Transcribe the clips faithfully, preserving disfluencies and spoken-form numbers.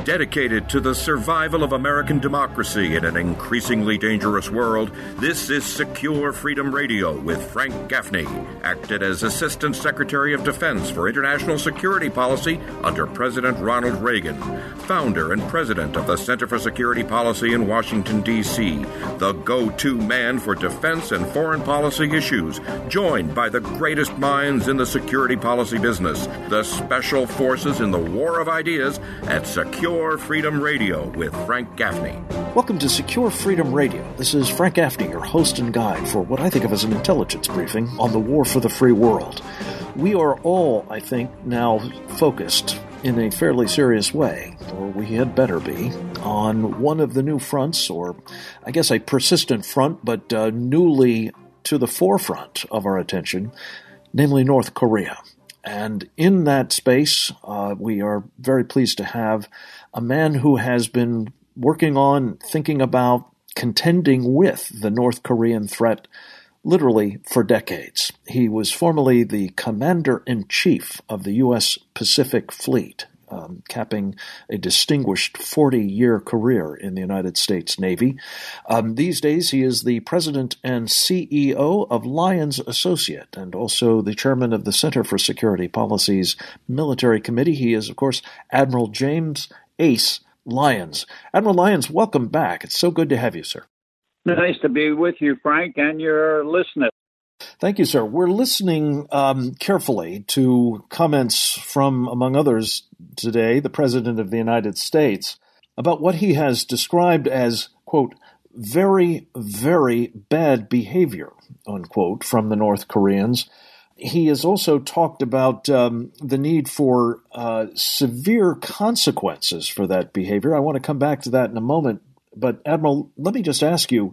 Dedicated to the survival of American democracy in an increasingly dangerous world, this is Secure Freedom Radio with Frank Gaffney, acted as Assistant Secretary of Defense for International Security Policy under President Ronald Reagan, founder and president of the Center for Security Policy in Washington, D C, the go-to man for defense and foreign policy issues, joined by the greatest minds in the security policy business, the special forces in the war of ideas at Secure Freedom Radio with Frank Gaffney. Welcome to Secure Freedom Radio. This is Frank Gaffney, your host and guide for what I think of as an intelligence briefing on the war for the free world. We are all, I think, now focused in a fairly serious way, or we had better be, on one of the new fronts, or I guess a persistent front, but uh, newly to the forefront of our attention, namely North Korea. And in that space, uh, we are very pleased to have a man who has been working on, thinking about, contending with the North Korean threat literally for decades. He was formerly the Commander-in-Chief of the U S Pacific Fleet, um, capping a distinguished forty-year career in the United States Navy. Um, these days, he is the President and C E O of Lyons Associate and also the Chairman of the Center for Security Policy's Military Committee. He is, of course, Admiral James Ace Lyons. Admiral Lyons, welcome back. It's so good to have you, sir. Nice to be with you, Frank, and your listeners. Thank you, sir. We're listening um, carefully to comments from, among others today, the President of the United States about what he has described as, quote, very, very bad behavior, unquote, from the North Koreans. He has also talked about um, the need for uh, severe consequences for that behavior. I want to come back to that in a moment. But, Admiral, let me just ask you,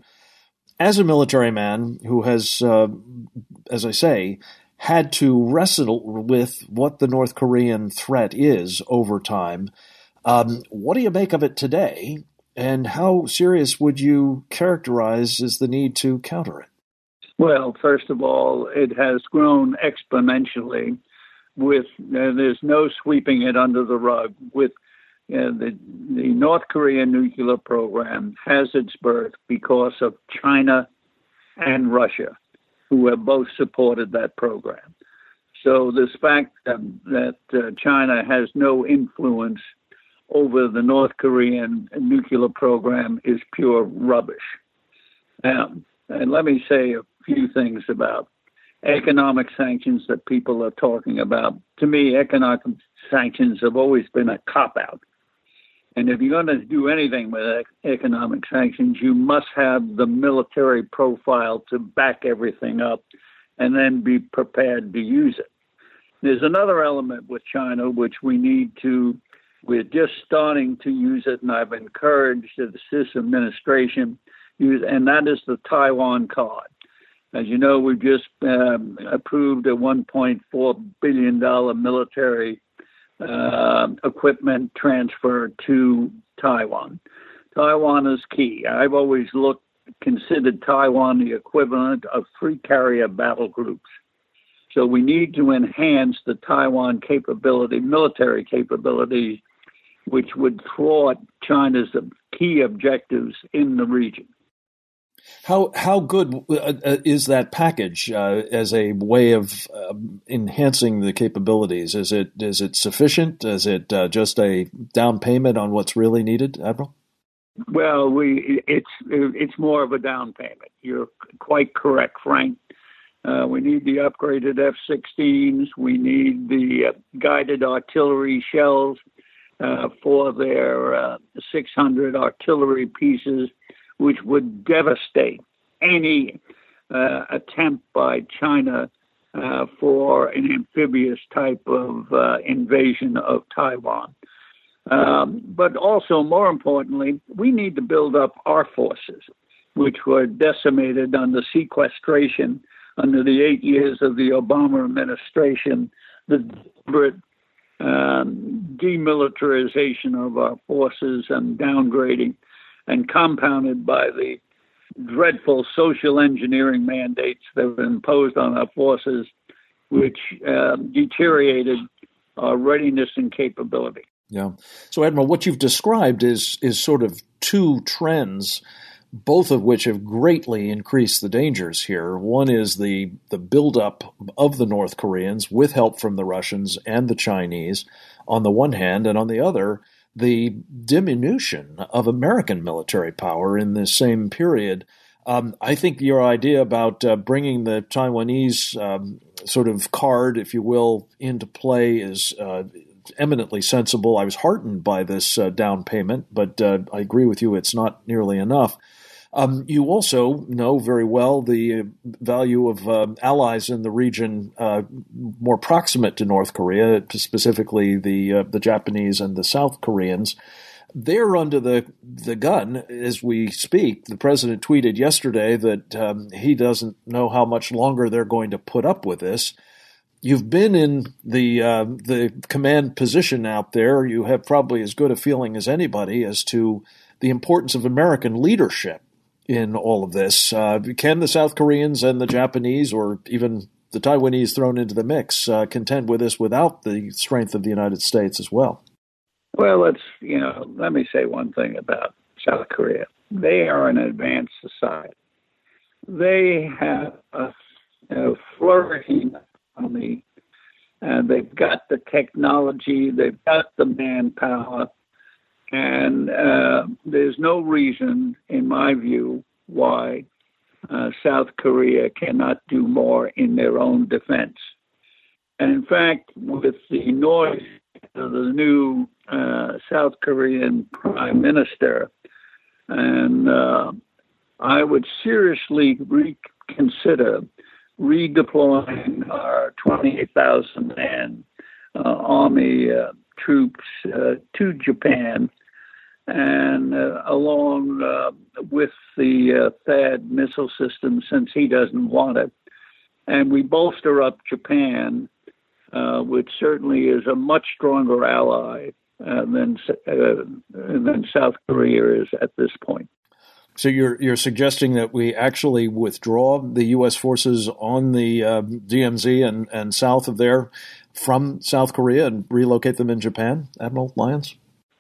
as a military man who has, uh, as I say, had to wrestle with what the North Korean threat is over time, um, what do you make of it today, and how serious would you characterize as the need to counter it? Well, first of all, it has grown exponentially with, uh, there's no sweeping it under the rug, with Uh, the, the North Korean nuclear program has its birth because of China and Russia, who have both supported that program. So this fact that, that uh, China has no influence over the North Korean nuclear program is pure rubbish. Now, and let me say a few things about economic sanctions that people are talking about. To me, economic sanctions have always been a cop-out. And if you're going to do anything with economic sanctions, you must have the military profile to back everything up and then be prepared to use it. There's another element with China which we need to, we're just starting to use it, and I've encouraged this administration use, and that is the Taiwan card. As you know, we've just um, approved a one point four billion dollars military Uh, equipment transfer to Taiwan. Taiwan is key. I've always looked, considered Taiwan the equivalent of three carrier battle groups. So we need to enhance the Taiwan capability, military capability, which would thwart China's key objectives in the region. How how good uh, is that package uh, as a way of uh, enhancing the capabilities? Is it is it sufficient? Is it uh, just a down payment on what's really needed, Admiral? Well, we it's it's more of a down payment. You're quite correct, Frank. Uh, we need the upgraded F sixteens. We need the uh, guided artillery shells uh, for their uh, six hundred artillery pieces, which would devastate any uh, attempt by China uh, for an amphibious type of uh, invasion of Taiwan. Um, but also, more importantly, we need to build up our forces, which were decimated under sequestration under the eight years of the Obama administration, the deliberate um, demilitarization of our forces and downgrading, and compounded by the dreadful social engineering mandates that were imposed on our forces, which uh, deteriorated our readiness and capability. Yeah. So, Admiral, what you've described is is sort of two trends, both of which have greatly increased the dangers here. One is the, the buildup of the North Koreans with help from the Russians and the Chinese on the one hand, and on the other, the diminution of American military power in this same period. Um, I think your idea about uh, bringing the Taiwanese um, sort of card, if you will, into play is uh, eminently sensible. I was heartened by this uh, down payment, but uh, I agree with you, it's not nearly enough. Um, you also know very well the value of uh, allies in the region uh, more proximate to North Korea, specifically the uh, the Japanese and the South Koreans. They're under the, the gun as we speak. The president tweeted yesterday that um, he doesn't know how much longer they're going to put up with this. You've been in the uh, the command position out there. You have probably as good a feeling as anybody as to the importance of American leadership in all of this. Uh, can the South Koreans and the Japanese, or even the Taiwanese thrown into the mix, uh, contend with this without the strength of the United States as well? Well, let's, you know, let me say one thing about South Korea. They are an advanced society. They have a, a flourishing economy, and they've got the technology, they've got the manpower, and uh, there's no reason, in my view, why uh, South Korea cannot do more in their own defense. And in fact, with the noise of the new uh, South Korean prime minister, and uh, I would seriously reconsider redeploying our twenty-eight thousand man uh, army uh, troops uh, to Japan, and uh, along uh, with the uh, THAAD missile system, since he doesn't want it. And we bolster up Japan, uh, which certainly is a much stronger ally uh, than uh, than South Korea is at this point. So you're you're suggesting that we actually withdraw the U S forces on the uh, D M Z and, and south of there from South Korea and relocate them in Japan, Admiral Lyons?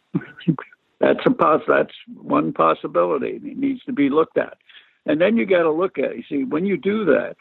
That's a poss- That's one possibility. It needs to be looked at. And then you got to look at, you see, when you do that,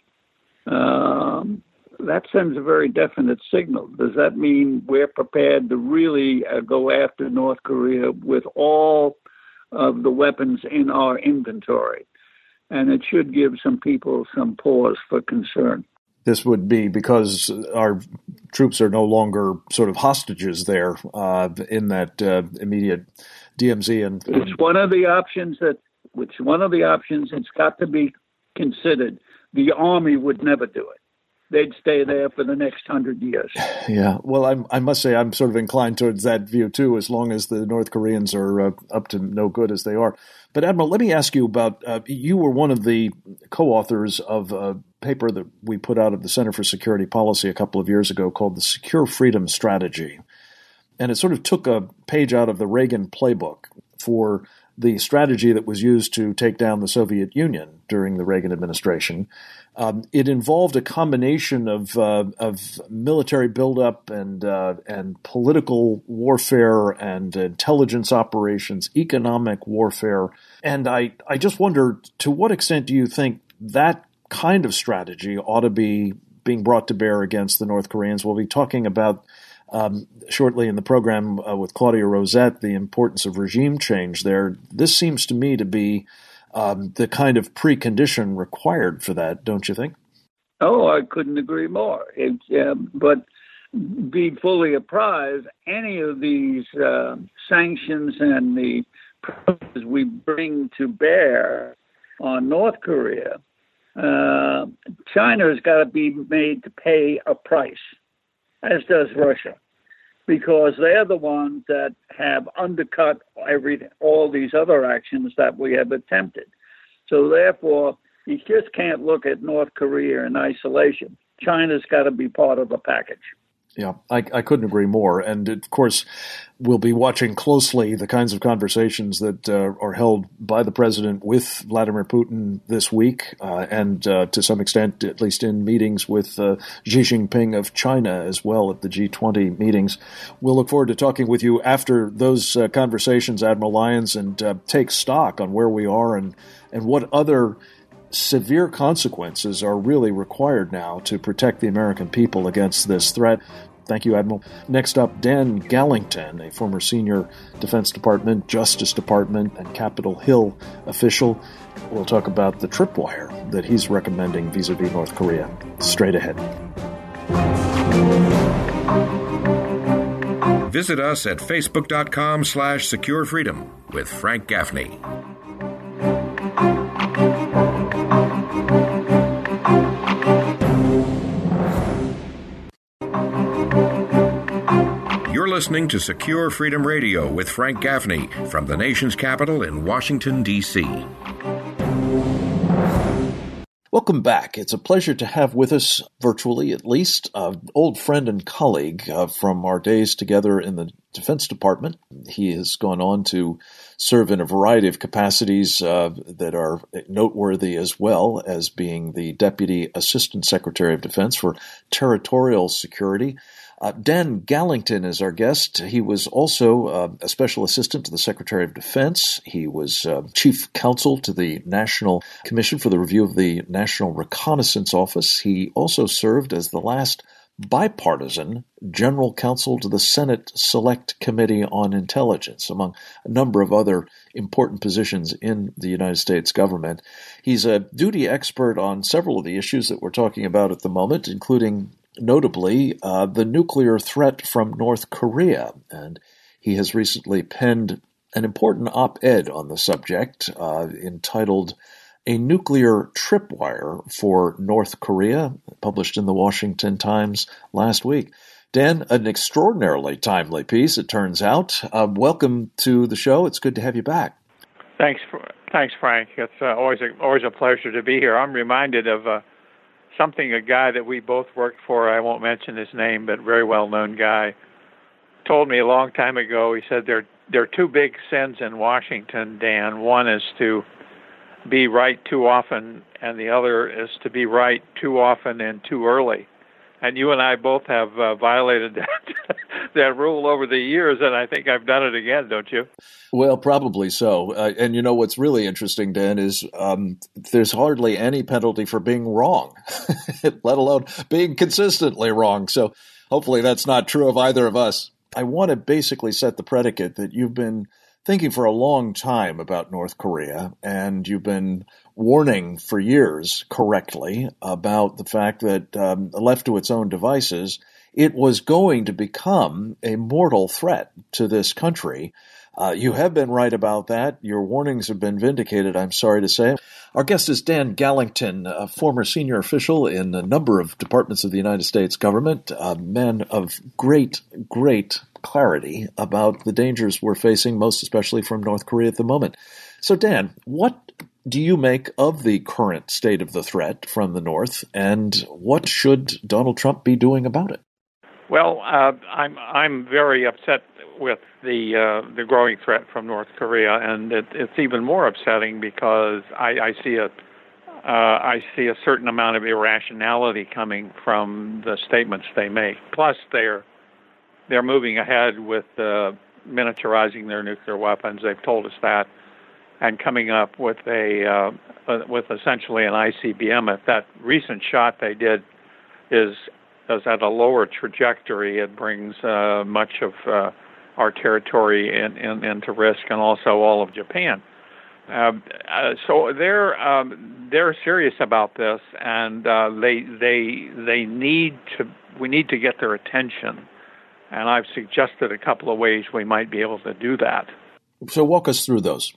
um, that sends a very definite signal. Does that mean we're prepared to really uh, go after North Korea with all of the weapons in our inventory? And it should give some people some pause for concern. This would be because our troops are no longer sort of hostages there uh, in that uh, immediate D M Z. And, and it's one of the options that, it's one of the options that's got to be considered. The Army would never do it. They'd stay there for the next hundred years. Yeah, well, I'm, I must say I'm sort of inclined towards that view, too, as long as the North Koreans are uh, up to no good as they are. But, Admiral, let me ask you about, uh, you were one of the co-authors of a paper that we put out of the Center for Security Policy a couple of years ago called the Secure Freedom Strategy. And it sort of took a page out of the Reagan playbook for the strategy that was used to take down the Soviet Union during the Reagan administration. Um, it involved a combination of uh, of military buildup and uh, and political warfare and intelligence operations, economic warfare. And I, I just wonder, to what extent do you think that kind of strategy ought to be being brought to bear against the North Koreans? We'll be talking about um, shortly in the program uh, with Claudia Rosette the importance of regime change there. This seems to me to be Um, the kind of precondition required for that, don't you think? Oh, I couldn't agree more. It, um, but be fully apprised, any of these uh, sanctions and the pressures we bring to bear on North Korea, uh, China's got to be made to pay a price, as does Russia, because they're the ones that have undercut everything, all these other actions that we have attempted. So therefore, you just can't look at North Korea in isolation. China's got to be part of the package. Yeah, I, I couldn't agree more. And of course, we'll be watching closely the kinds of conversations that uh, are held by the president with Vladimir Putin this week, uh, and uh, to some extent, at least in meetings with uh, Xi Jinping of China as well at the G twenty meetings. We'll look forward to talking with you after those uh, conversations, Admiral Lyons, and uh, take stock on where we are and, and what other severe consequences are really required now to protect the American people against this threat. Thank you, Admiral. Next up, Dan Gallington, a former senior Defense Department, Justice Department, and Capitol Hill official. We'll talk about the tripwire that he's recommending vis-a-vis North Korea. Straight ahead. Visit us at facebook.com slash secure freedom with Frank Gaffney. You're listening to Secure Freedom Radio with Frank Gaffney from the nation's capital in Washington, D C Welcome back. It's a pleasure to have with us, virtually at least, an old friend and colleague uh, from our days together in the Defense Department. He has gone on to serve in a variety of capacities uh, that are noteworthy, as well as being the Deputy Assistant Secretary of Defense for Territorial Security. Uh, Dan Gallington is our guest. He was also uh, a special assistant to the Secretary of Defense. He was uh, chief counsel to the National Commission for the Review of the National Reconnaissance Office. He also served as the last bipartisan general counsel to the Senate Select Committee on Intelligence, among a number of other important positions in the United States government. He's a duty expert on several of the issues that we're talking about at the moment, including notably uh, the nuclear threat from North Korea. And he has recently penned an important op-ed on the subject uh, entitled A Nuclear Tripwire for North Korea, published in the Washington Times last week. Dan, an extraordinarily timely piece, it turns out. Uh, welcome to the show. It's good to have you back. Thanks, thanks, Frank. It's uh, always a, always a pleasure to be here. I'm reminded of uh, something a guy that we both worked for, I won't mention his name, but very well-known guy, told me a long time ago. He said there, there are two big sins in Washington, Dan. One is to be right too often, and the other is to be right too often and too early. And you and I both have uh, violated that that rule over the years, and I think I've done it again, don't you? Well, probably so. Uh, and you know what's really interesting, Dan, is um, there's hardly any penalty for being wrong, let alone being consistently wrong. So hopefully that's not true of either of us. I want to basically set the predicate that you've been thinking for a long time about North Korea, and you've been warning for years correctly about the fact that um, left to its own devices, it was going to become a mortal threat to this country. Uh, you have been right about that. Your warnings have been vindicated, I'm sorry to say. Our guest is Dan Gallington, a former senior official in a number of departments of the United States government, a man of great, great clarity about the dangers we're facing, most especially from North Korea at the moment. So, Dan, what do you make of the current state of the threat from the North, and what should Donald Trump be doing about it? Well, uh, I'm I'm very upset with the uh, the growing threat from North Korea, and it, it's even more upsetting because I, I see a uh, I see a certain amount of irrationality coming from the statements they make. Plus, they're they're moving ahead with uh, miniaturizing their nuclear weapons. They've told us that, and coming up with a uh, with essentially an I C B M. If that recent shot they did is is at a lower trajectory, it brings uh, much of uh, our territory in, in, into risk, and also all of Japan. Uh, uh, so they're um, they're serious about this, and uh, they they they need to. We need to get their attention, and I've suggested a couple of ways we might be able to do that. So walk us through those.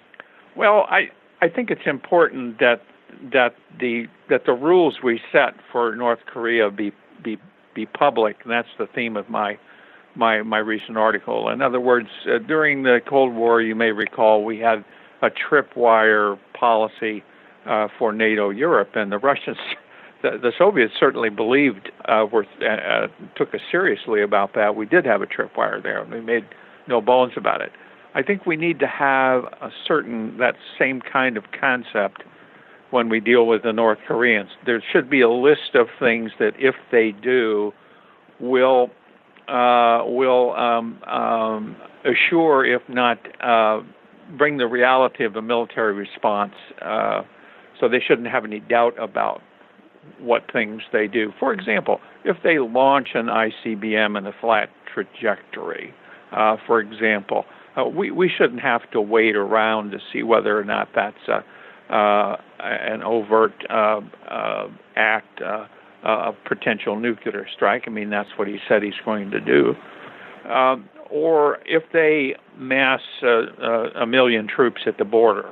Well, I I think it's important that that the that the rules we set for North Korea be be be public, and that's the theme of my my my recent article. In other words, uh, during the Cold War, you may recall we had a tripwire policy uh, for NATO Europe, and the Russians the, the Soviets certainly believed, uh, were, uh, took us seriously about that. We did have a tripwire there. They made no bones about it. I think we need to have a certain, that same kind of concept when we deal with the North Koreans. There should be a list of things that if they do, will uh, will um, um, assure, if not uh, bring the reality of a military response. Uh, so they shouldn't have any doubt about what things they do. For example, if they launch an I C B M in a flat trajectory, uh, for example, uh, we, we shouldn't have to wait around to see whether or not that's a, uh, an overt uh, uh, act uh, of potential nuclear strike. I mean, that's what he said he's going to do. Um, or if they mass uh, uh, a million troops at the border,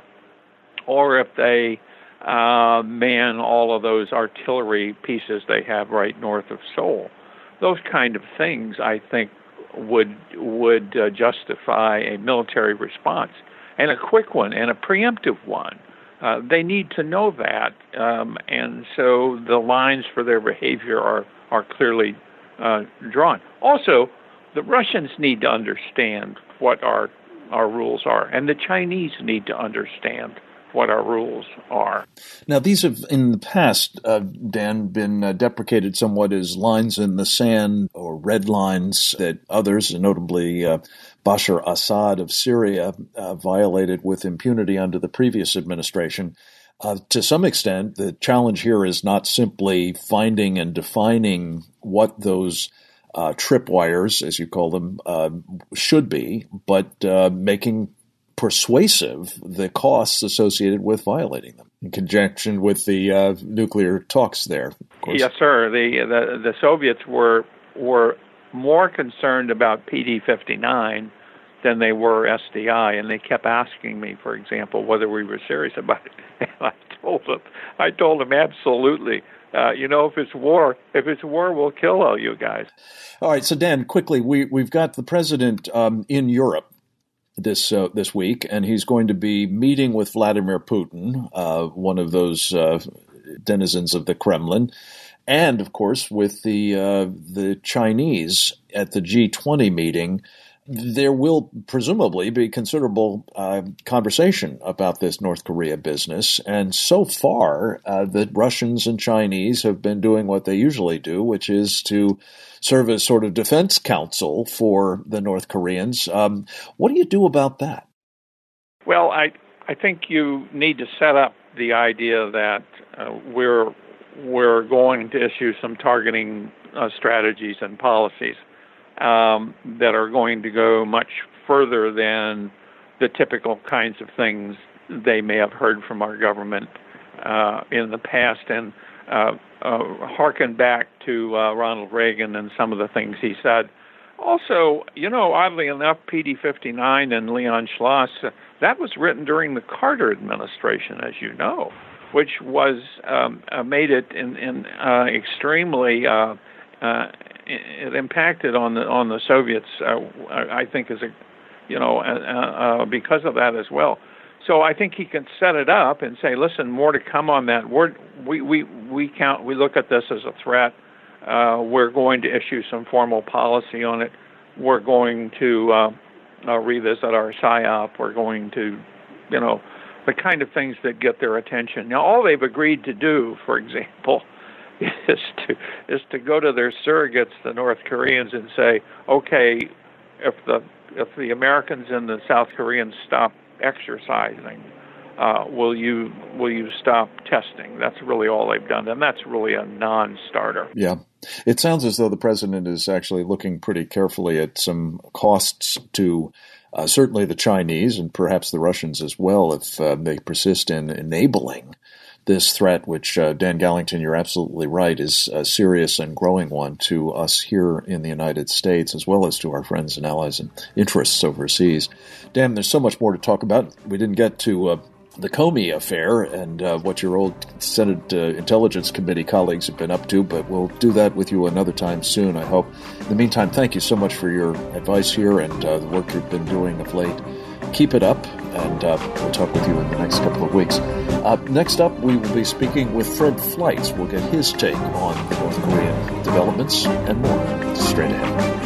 or if they uh, man all of those artillery pieces they have right north of Seoul, those kind of things, I think, would would uh, justify a military response, and a quick one, and a preemptive one. Uh, they need to know that, um, and so the lines for their behavior are, are clearly uh, drawn. Also, the Russians need to understand what our our rules are, and the Chinese need to understand what our rules are. Now, these have, in the past, uh, Dan, been uh, deprecated somewhat as lines in the sand or red lines that others, notably uh, Bashar Assad of Syria, uh, violated with impunity under the previous administration. Uh, to some extent, the challenge here is not simply finding and defining what those uh, tripwires, as you call them, uh, should be, but uh, making persuasive the costs associated with violating them, in conjunction with the uh, nuclear talks there. Of course. Yes, sir. The, the the Soviets were were more concerned about P D fifty-nine than they were S D I, and they kept asking me, for example, whether we were serious about it. And I told them, I told them absolutely. Uh, you know, if it's war, if it's war, we'll kill all you guys. All right. So, Dan, quickly, we we've got the president um, in Europe this uh, this week, and he's going to be meeting with Vladimir Putin, uh, one of those uh, denizens of the Kremlin, and of course with the uh, the Chinese at the G twenty meeting. There will presumably be considerable uh, conversation about this North Korea business, and so far uh, the Russians and Chinese have been doing what they usually do, which is to serve as sort of defense counsel for the North Koreans. Um, what do you do about that? Well, I I think you need to set up the idea that uh, we're we're going to issue some targeting uh, strategies and policies um, that are going to go much further than the typical kinds of things they may have heard from our government uh, in the past, and uh, uh, harken back to uh, Ronald Reagan and some of the things he said. Also, you know, oddly enough, P D fifty-nine and Leon Schloss, uh, that was written during the Carter administration, as you know, which was um, uh, made it in, in uh, extremely uh, uh, it impacted on the on the Soviets. Uh, I think as a you know uh, uh, because of that as well. So I think he can set it up and say, listen, more to come on that. We're, we we we count we look at this as a threat. Uh, we're going to issue some formal policy on it. We're going to uh, uh, revisit our S I O P. We're going to, you know, the kind of things that get their attention. Now, all they've agreed to do, for example, is to is to go to their surrogates, the North Koreans, and say, okay, if the if the Americans and the South Koreans stop exercising, uh, will you will you stop testing? That's really all they've done, and that's really a non-starter. Yeah. It sounds as though the president is actually looking pretty carefully at some costs to uh, certainly the Chinese and perhaps the Russians as well if uh, they persist in enabling this threat, which, uh, Dan Gallington, you're absolutely right, is a serious and growing one to us here in the United States, as well as to our friends and allies and interests overseas. Dan, there's so much more to talk about. We didn't get to uh, the Comey affair and uh, what your old Senate uh, Intelligence Committee colleagues have been up to, but we'll do that with you another time soon, I hope. In the meantime, thank you so much for your advice here and uh, the work you've been doing of late. Keep it up. and uh, we'll talk with you in the next couple of weeks. Uh, next up, we will be speaking with Fred Fleitz. We'll get his take on the North Korean developments and more straight ahead.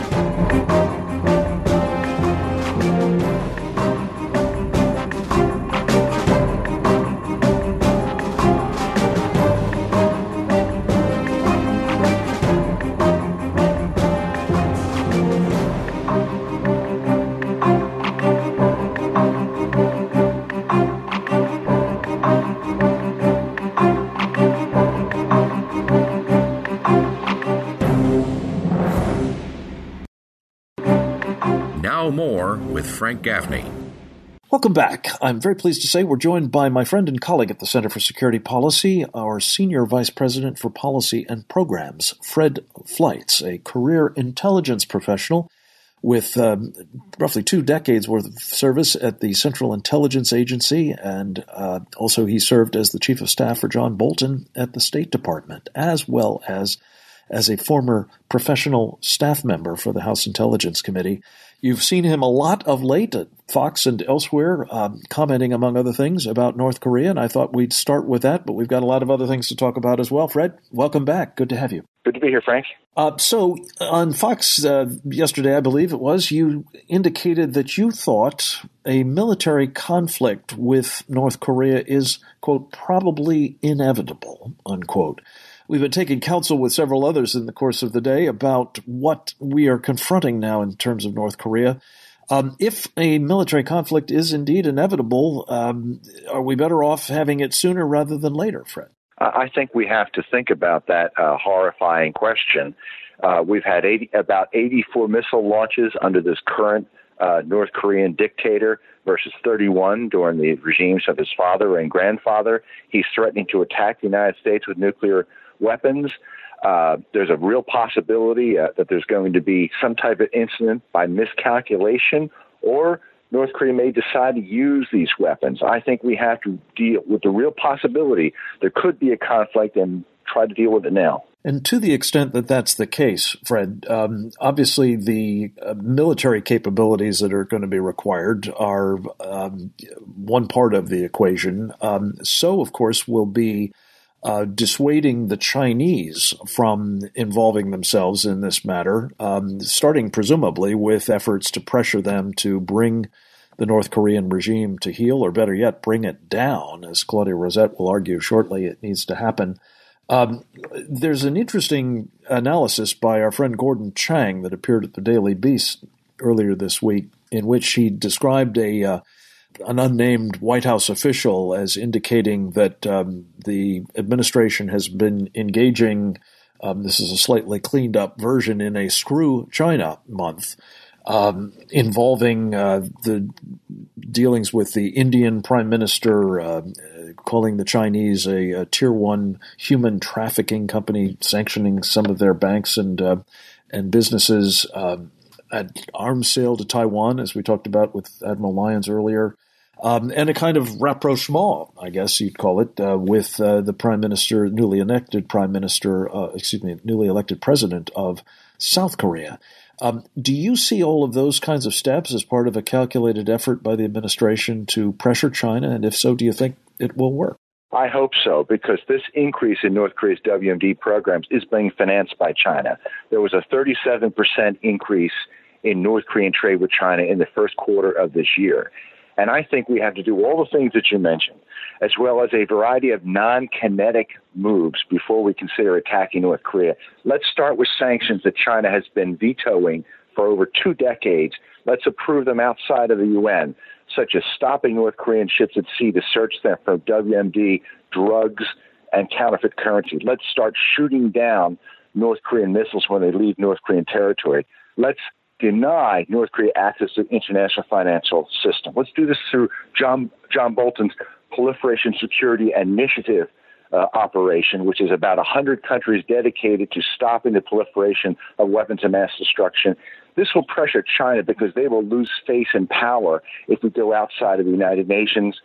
Now more with Frank Gaffney. Welcome back. I'm very pleased to say we're joined by my friend and colleague at the Center for Security Policy, our Senior Vice President for Policy and Programs, Fred Fleitz, a career intelligence professional with um, roughly two decades worth of service at the Central Intelligence Agency, and uh, also he served as the Chief of Staff for John Bolton at the State Department, as well as as a former professional staff member for the House Intelligence Committee. You've seen him a lot of late at Fox and elsewhere, um, commenting, among other things, about North Korea, and I thought we'd start with that, but we've got a lot of other things to talk about as well. Fred, welcome back. Good to have you. Good to be here, Frank. Uh, so on Fox uh, yesterday, I believe it was, you indicated that you thought a military conflict with North Korea is, quote, probably inevitable, unquote. We've been taking counsel with several others in the course of the day about what we are confronting now in terms of North Korea. Um, if a military conflict is indeed inevitable, um, are we better off having it sooner rather than later, Fred? I think we have to think about that uh, horrifying question. Uh, we've had eighty, about eighty-four missile launches under this current uh, North Korean dictator versus thirty-one during the regimes of his father and grandfather. He's threatening to attack the United States with nuclear weapons. Uh, there's a real possibility uh, that there's going to be some type of incident by miscalculation, or North Korea may decide to use these weapons. I think we have to deal with the real possibility there could be a conflict and try to deal with it now. And to the extent that that's the case, Fred, um, obviously the uh, military capabilities that are going to be required are um, one part of the equation. Um, so, of course, will be Uh, dissuading the Chinese from involving themselves in this matter, um, starting presumably with efforts to pressure them to bring the North Korean regime to heel, or better yet, bring it down. As Claudia Rosette will argue shortly, it needs to happen. Um, there's an interesting analysis by our friend Gordon Chang that appeared at the Daily Beast earlier this week, in which he described a uh, an unnamed White House official as indicating that um, the administration has been engaging, um, this is a slightly cleaned up version, in a Screw China month, um, involving uh, the dealings with the Indian prime minister, uh, calling the Chinese a, a tier one human trafficking company, sanctioning some of their banks and, uh, and businesses, um, at arms sale to Taiwan, as we talked about with Admiral Lyons earlier, um, and a kind of rapprochement, I guess you'd call it, uh, with uh, the prime minister, newly elected prime minister, uh, excuse me, newly elected president of South Korea. Um, do you see all of those kinds of steps as part of a calculated effort by the administration to pressure China? And if so, do you think it will work? I hope so, because this increase in North Korea's W M D programs is being financed by China. There was a thirty-seven percent increase in North Korean trade with China in the first quarter of this year. And I think we have to do all the things that you mentioned, as well as a variety of non-kinetic moves before we consider attacking North Korea. Let's start with sanctions that China has been vetoing for over two decades. Let's approve them outside of the U N, such as stopping North Korean ships at sea to search them for W M D, drugs, and counterfeit currency. Let's start shooting down North Korean missiles when they leave North Korean territory. Let's deny North Korea access to the international financial system. Let's do this through John, John Bolton's Proliferation Security Initiative uh, operation, which is about one hundred countries dedicated to stopping the proliferation of weapons of mass destruction. This will pressure China because they will lose face and power if we go outside of the United Nations,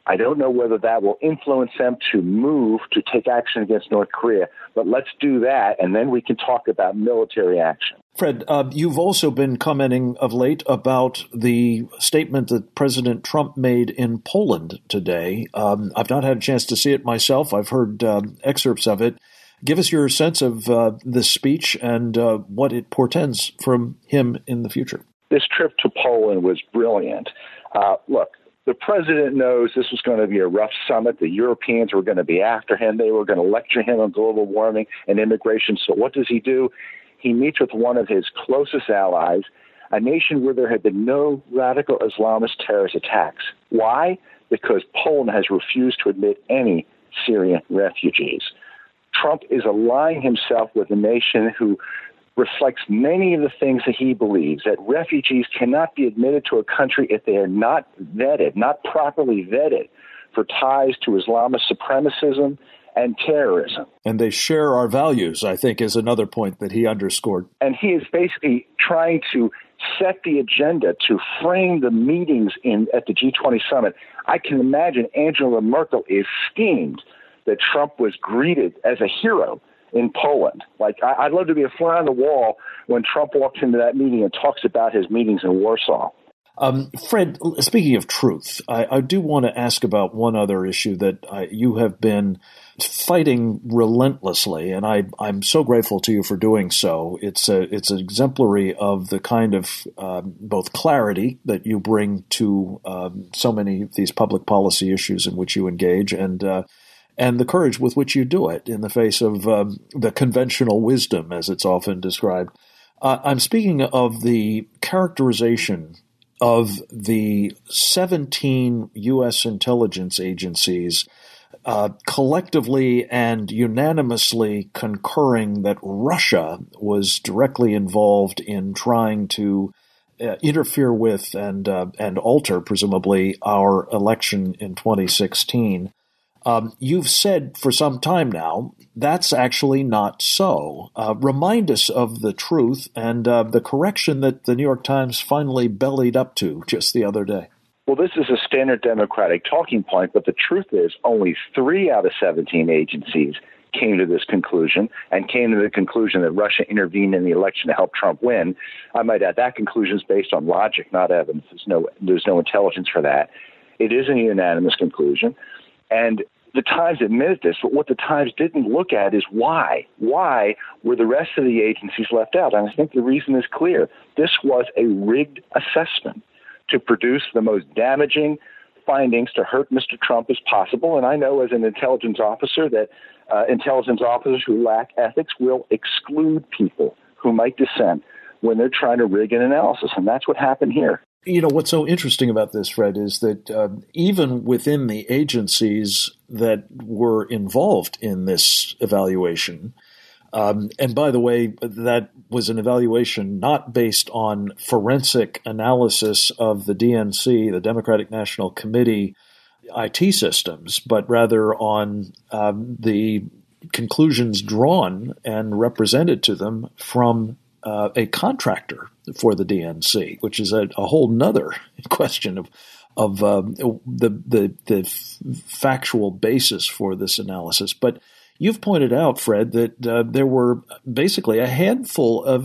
I don't know whether that will influence them to move to take action against North Korea, but let's do that, and then we can talk about military action. Fred, uh, you've also been commenting of late about the statement that President Trump made in Poland today. Um, I've not had a chance to see it myself. I've heard uh, excerpts of it. Give us your sense of uh, this speech and uh, what it portends from him in the future. This trip to Poland was brilliant. Uh, look, the president knows this was going to be a rough summit. The Europeans were going to be after him. They were going to lecture him on global warming and immigration. So what does he do? He meets with one of his closest allies, a nation where there had been no radical Islamist terrorist attacks. Why? Because Poland has refused to admit any Syrian refugees. Trump is aligning himself with a nation who reflects many of the things that he believes, that refugees cannot be admitted to a country if they are not vetted, not properly vetted for ties to Islamist supremacism and terrorism. And they share our values, I think, is another point that he underscored. And he is basically trying to set the agenda to frame the meetings in at the G twenty summit. I can imagine Angela Merkel is steamed that Trump was greeted as a hero in Poland. Like, I'd love to be a fly on the wall when Trump walks into that meeting and talks about his meetings in Warsaw. Um, Fred, speaking of truth, I, I do want to ask about one other issue that I, you have been fighting relentlessly, and I, I'm so grateful to you for doing so. It's a, it's exemplary of the kind of um, both clarity that you bring to um, so many of these public policy issues in which you engage, and uh, and the courage with which you do it in the face of um, the conventional wisdom, as it's often described. Uh, I'm speaking of the characterization of the seventeen U S intelligence agencies uh, collectively and unanimously concurring that Russia was directly involved in trying to uh, interfere with and uh, and alter, presumably, our election in twenty sixteen. Um, you've said for some time now that's actually not so. Uh, remind us of the truth and uh, the correction that the New York Times finally bellied up to just the other day. Well, this is a standard Democratic talking point, but the truth is only three out of seventeen agencies came to this conclusion and came to the conclusion that Russia intervened in the election to help Trump win. I might add that conclusion is based on logic, not evidence. There's no, there's no intelligence for that. It is a unanimous conclusion. And the Times admitted this, but what the Times didn't look at is why. Why were the rest of the agencies left out? And I think the reason is clear. This was a rigged assessment to produce the most damaging findings to hurt Mister Trump as possible. And I know as an intelligence officer that uh, intelligence officers who lack ethics will exclude people who might dissent when they're trying to rig an analysis. And that's what happened here. You know, what's so interesting about this, Fred, is that uh, even within the agencies that were involved in this evaluation, um, and by the way, that was an evaluation not based on forensic analysis of the D N C, the Democratic National Committee, I T systems, but rather on um, the conclusions drawn and represented to them from Uh, a contractor for the D N C, which is a, a whole nother question of of um, the the the f- factual basis for this analysis. But you've pointed out, Fred, that uh, there were basically a handful of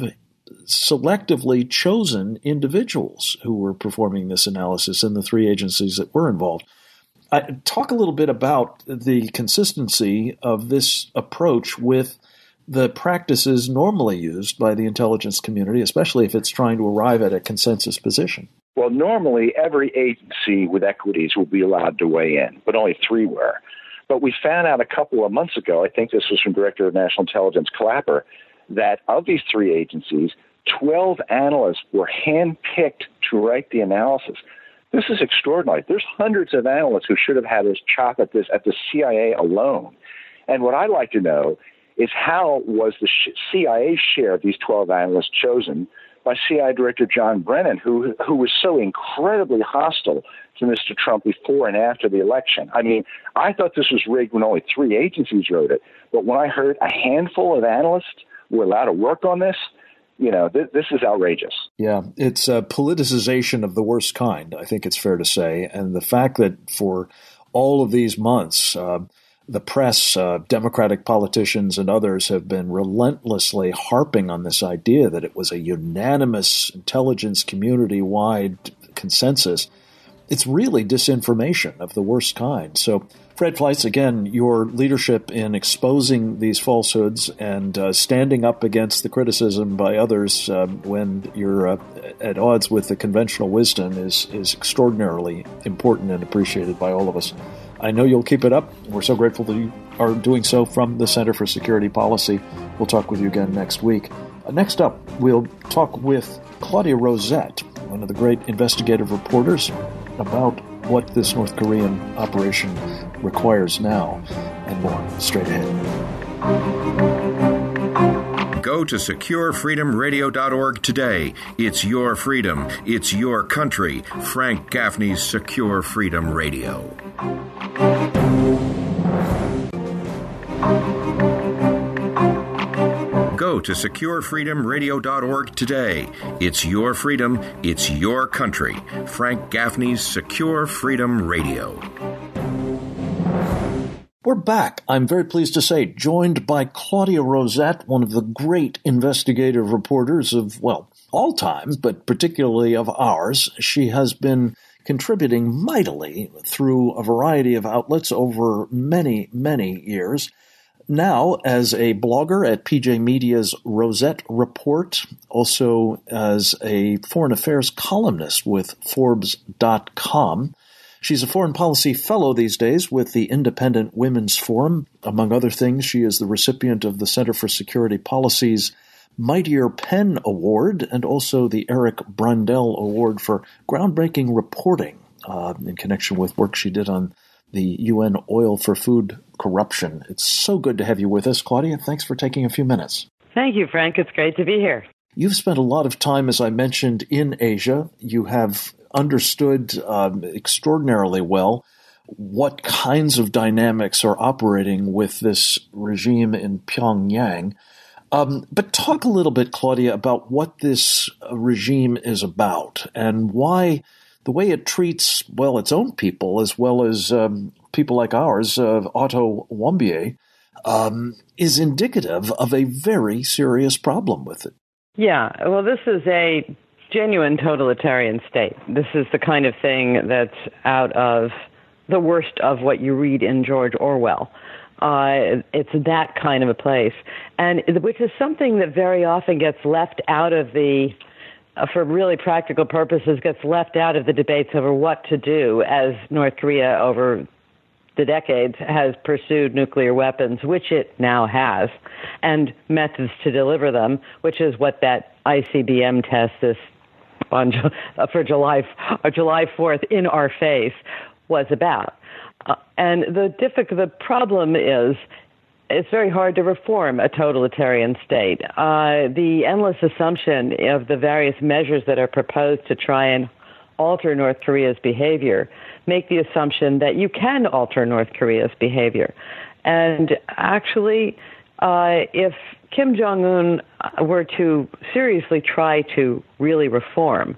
selectively chosen individuals who were performing this analysis in the three agencies that were involved. Uh, talk a little bit about the consistency of this approach with the practices normally used by the intelligence community, especially if it's trying to arrive at a consensus position. Well, normally every agency with equities will be allowed to weigh in, but only three were. But we found out a couple of months ago, I think this was from Director of National Intelligence Clapper, that of these three agencies, twelve analysts were handpicked to write the analysis. This is extraordinary. There's hundreds of analysts who should have had this chop at this at the C I A alone. And what I'd like to know is how was the C I A share of these twelve analysts chosen by C I A Director John Brennan, who who was so incredibly hostile to Mister Trump before and after the election. I mean, I thought this was rigged when only three agencies wrote it, but when I heard a handful of analysts were allowed to work on this, you know, th- this is outrageous. Yeah, it's a politicization of the worst kind, I think it's fair to say, and the fact that for all of these months, uh, the press, uh, Democratic politicians and others have been relentlessly harping on this idea that it was a unanimous intelligence community-wide consensus. It's really disinformation of the worst kind. So, Fred Fleitz, again, your leadership in exposing these falsehoods and uh, standing up against the criticism by others uh, when you're uh, at odds with the conventional wisdom is, is extraordinarily important and appreciated by all of us. I know you'll keep it up. We're so grateful that you are doing so from the Center for Security Policy. We'll talk with you again next week. Uh, next up, we'll talk with Claudia Rosette, one of the great investigative reporters, about what this North Korean operation requires now and more. Straight ahead. Go to secure freedom radio dot org today. It's your freedom. It's your country. Frank Gaffney's Secure Freedom Radio. Go to secure freedom radio dot org today. It's your freedom. It's your country. Frank Gaffney's Secure Freedom Radio. We're back, I'm very pleased to say, joined by Claudia Rosette, one of the great investigative reporters of, well, all times, but particularly of ours. She has been contributing mightily through a variety of outlets over many, many years. Now, as a blogger at P J Media's Rosette Report, also as a foreign affairs columnist with Forbes dot com. She's a foreign policy fellow these days with the Independent Women's Forum. Among other things, she is the recipient of the Center for Security Policy's Mightier Pen Award and also the Eric Brundell Award for groundbreaking reporting uh, in connection with work she did on the U N oil for food corruption. It's so good to have you with us, Claudia. Thanks for taking a few minutes. Thank you, Frank. It's great to be here. You've spent a lot of time, as I mentioned, in Asia. You have understood um, extraordinarily well what kinds of dynamics are operating with this regime in Pyongyang. Um, but talk a little bit, Claudia, about what this regime is about and why the way it treats, well, its own people as well as um, people like ours, uh, Otto Warmbier, um, is indicative of a very serious problem with it. Yeah, well, this is a genuine totalitarian state. This is the kind of thing that's out of the worst of what you read in George Orwell. Uh, it's that kind of a place, and which is something that very often gets left out of the, uh, for really practical purposes, gets left out of the debates over what to do as North Korea over the decades has pursued nuclear weapons, which it now has, and methods to deliver them, which is what that I C B M test this on for July uh, July fourth in our face was about. Uh, and the difficult the problem is it's very hard to reform a totalitarian state. Uh, the endless assumption of the various measures that are proposed to try and alter North Korea's behavior make the assumption that you can alter North Korea's behavior. And actually, uh, if Kim Jong-un were to seriously try to really reform,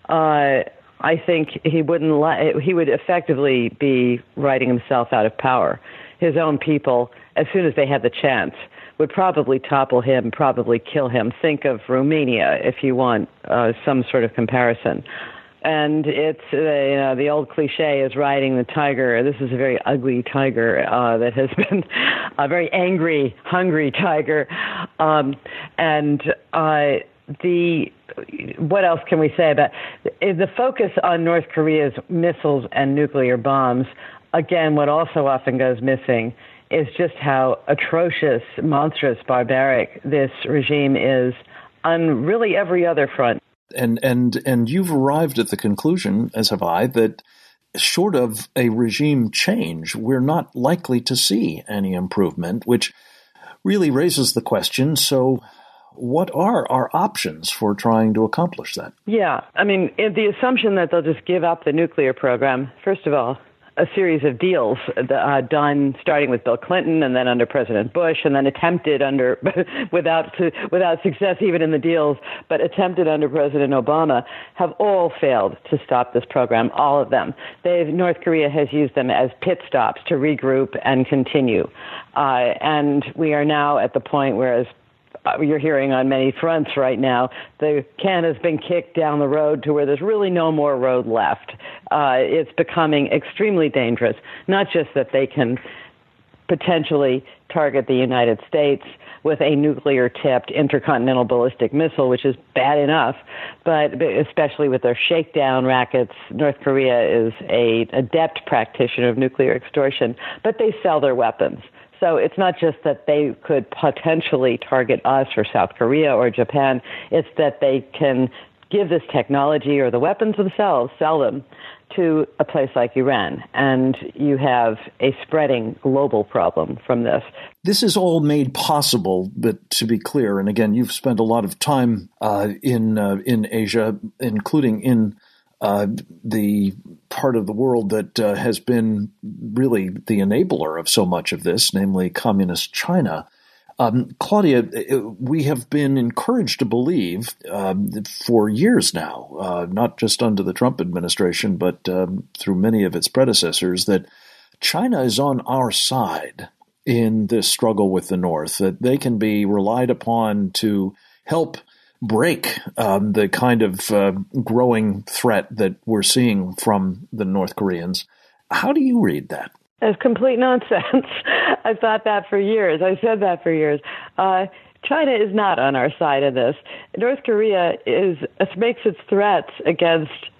uh, I think he wouldn't. Li- he would effectively be writing himself out of power. His own people, as soon as they had the chance, would probably topple him, probably kill him. Think of Romania, if you want uh, some sort of comparison. And it's, uh, you know, the old cliche is riding the tiger. This is a very ugly tiger uh, that has been a very angry, hungry tiger. Um, and uh, the what else can we say about the focus on North Korea's missiles and nuclear bombs? Again, what also often goes missing is just how atrocious, monstrous, barbaric this regime is on really every other front. And and and you've arrived at the conclusion, as have I, that short of a regime change, we're not likely to see any improvement, which really raises the question, so what are our options for trying to accomplish that? Yeah, I mean, the assumption that they'll just give up the nuclear program, first of all, a series of deals uh, done starting with Bill Clinton and then under President Bush and then attempted under without without success even in the deals, but attempted under President Obama, have all failed to stop this program, all of them. They've, North Korea has used them as pit stops to regroup and continue. Uh, and we are now at the point where, as you're hearing on many fronts right now, the can has been kicked down the road to where there's really no more road left. Uh, it's becoming extremely dangerous, not just that they can potentially target the United States with a nuclear-tipped intercontinental ballistic missile, which is bad enough, but especially with their shakedown rackets, North Korea is a adept practitioner of nuclear extortion, but they sell their weapons. So it's not just that they could potentially target us or South Korea or Japan. It's that they can give this technology or the weapons themselves, sell them to a place like Iran. And you have a spreading global problem from this. This is all made possible, but to be clear, and again, you've spent a lot of time uh, in uh, in Asia, including in Uh, the part of the world that uh, has been really the enabler of so much of this, namely communist China. Um, Claudia, we have been encouraged to believe um, for years now, uh, not just under the Trump administration, but um, through many of its predecessors, that China is on our side in this struggle with the North, that they can be relied upon to help break um, the kind of uh, growing threat that we're seeing from the North Koreans. How do you read that? It's complete nonsense. I've thought that for years. I said that for years. Uh, China is not on our side of this. North Korea is makes its threats against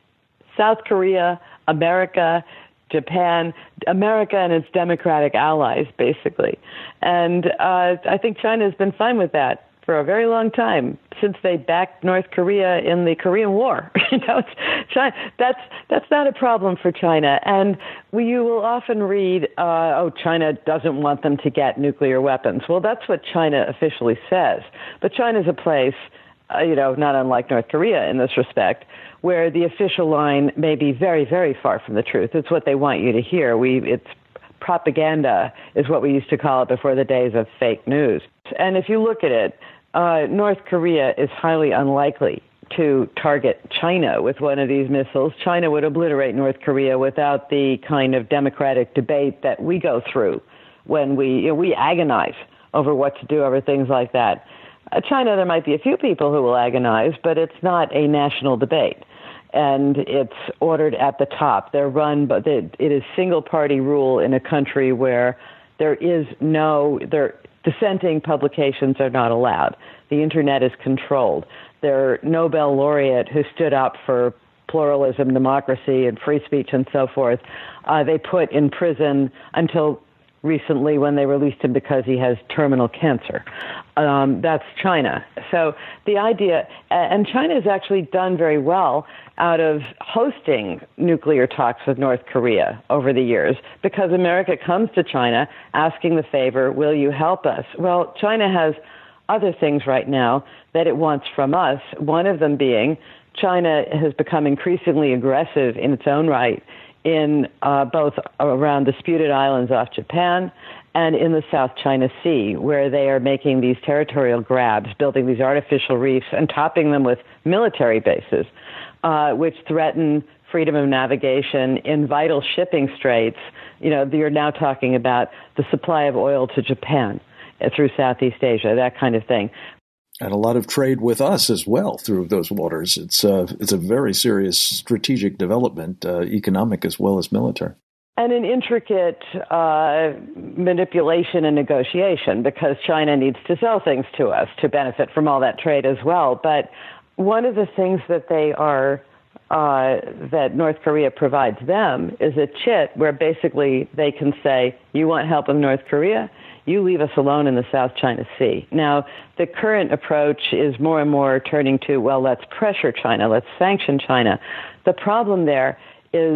South Korea, America, Japan, America and its democratic allies, basically. And uh, I think China has been fine with that for a very long time, since they backed North Korea in the Korean War. you know, it's China, that's that's not a problem for China. And we, you will often read, uh, oh, China doesn't want them to get nuclear weapons. Well, that's what China officially says. But China's a place, uh, you know, not unlike North Korea in this respect, where the official line may be very, very far from the truth. It's what they want you to hear. We, it's propaganda is what we used to call it before the days of fake news. And if you look at it, uh, North Korea is highly unlikely to target China with one of these missiles. China would obliterate North Korea without the kind of democratic debate that we go through when we, you know, we agonize over what to do over things like that. Uh, China, there might be a few people who will agonize, but it's not a national debate. And it's ordered at the top. They're run, but it is single-party rule in a country where there is no, there, dissenting publications are not allowed. The Internet is controlled. Their Nobel laureate who stood up for pluralism, democracy, and free speech and so forth, uh, they put in prison until recently when they released him because he has terminal cancer. Um, that's China. So the idea, and China has actually done very well out of hosting nuclear talks with North Korea over the years, because America comes to China asking the favor, will you help us? Well, China has other things right now that it wants from us, one of them being China has become increasingly aggressive in its own right in uh, both around disputed islands off Japan and in the South China Sea, where they are making these territorial grabs, building these artificial reefs and topping them with military bases, uh, which threaten freedom of navigation in vital shipping straits. You know, you're now talking about the supply of oil to Japan through Southeast Asia, that kind of thing. And a lot of trade with us as well through those waters. It's uh, it's a very serious strategic development, uh, economic as well as military. And an intricate uh, manipulation and negotiation, because China needs to sell things to us to benefit from all that trade as well. But one of the things that they are, uh, that North Korea provides them is a chit where basically they can say, you want help with North Korea? You leave us alone in the South China Sea. Now, the current approach is more and more turning to, well, let's pressure China, let's sanction China. The problem there is,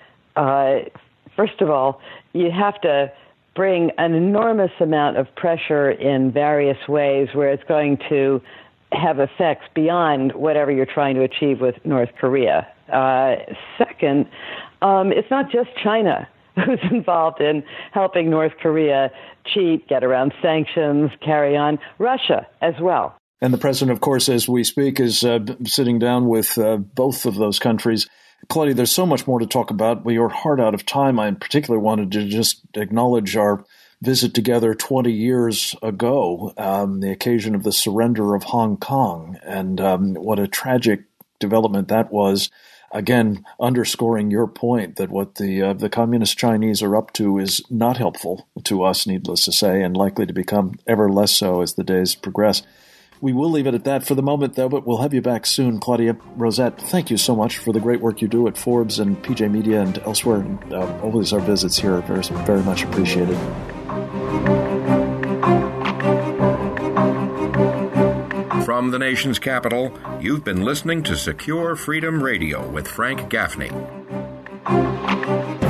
uh, first of all, you have to bring an enormous amount of pressure in various ways where it's going to have effects beyond whatever you're trying to achieve with North Korea. Uh, second, Um, it's not just China who's involved in helping North Korea cheat, get around sanctions, carry on. Russia as well. And the president, of course, as we speak, is uh, sitting down with uh, both of those countries. Claudia, there's so much more to talk about. We are hard out of time. I in particular wanted to just acknowledge our visit together twenty years ago, um, the occasion of the surrender of Hong Kong, and um, what a tragic development that was. Again, underscoring your point that what the uh, the communist Chinese are up to is not helpful to us, needless to say, and likely to become ever less so as the days progress. We will leave it at that for the moment, though, but we'll have you back soon. Claudia Rosette, thank you so much for the great work you do at Forbes and P J Media and elsewhere. And, uh, always our visits here are very, very much appreciated. From the nation's capital, you've been listening to Secure Freedom Radio with Frank Gaffney.